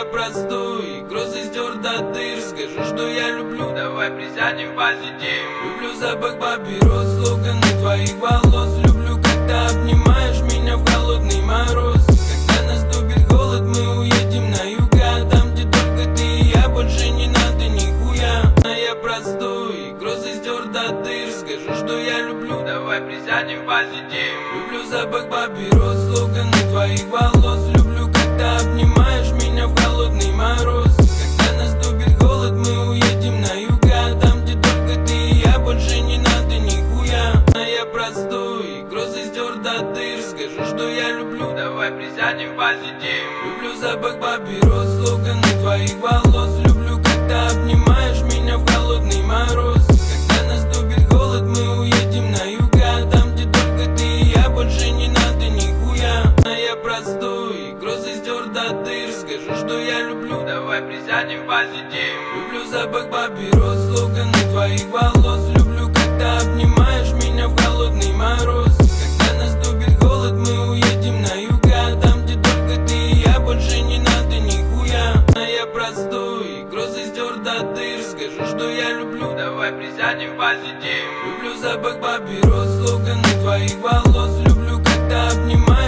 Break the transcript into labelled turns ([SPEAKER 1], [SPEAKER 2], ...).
[SPEAKER 1] я простой, грозы стер до дыр. Скажу, что я люблю, давай присядем позитив. Люблю запах папирос, локоны твоих волос. Люблю, когда обнимаешь меня в холодный мороз. Когда наступит голод, мы уедем на юга. Там, где только ты и я, больше не надо нихуя. Я простой, грозы стер до дыр. Скажу, что я люблю, давай присядем позитив. Люблю запах папирос, локоны твоих волос. Люблю, когда обнимаешь меня в холодный мороз. Когда наступит голод, мы уедем на юга. Там, где только ты и я, больше не надо нихуя. Я простой, грозы стер до дыр. Скажу, что я люблю, давай присядем позитив. Люблю запах папирос, локоны твоих волос. Люблю, когда обнимаешь меня в холодный мороз. Когда наступит голод, мы уедем на юга. Там, где только ты и я, больше не надо нихуя. Я простой, грозы стер до дыр. Скажу, что я люблю, давай присядем позитив. Люблю запах папирос, локоны твоих волос. Люблю, когда обнимаешь меня в холодный мороз. Когда наступит голод, мы уедем на юга. Там, где только ты и я, больше не надо нихуя. Я простой, грозы стер до дыр. Скажу, что я люблю, давай присядем позитив. Люблю запах папирос, локоны твоих волос. Люблю, когда обнимаешь